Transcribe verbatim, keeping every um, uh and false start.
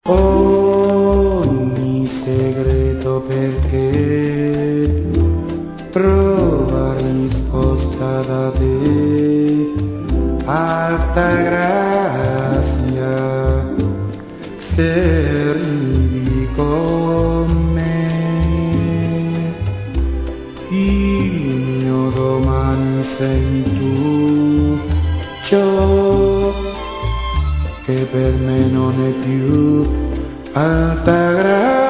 Ogni segreto perché trova risposta da te, alta grazia, se arrivi con me, il mio domani sei tu, ciò che per me non è più alta grazia.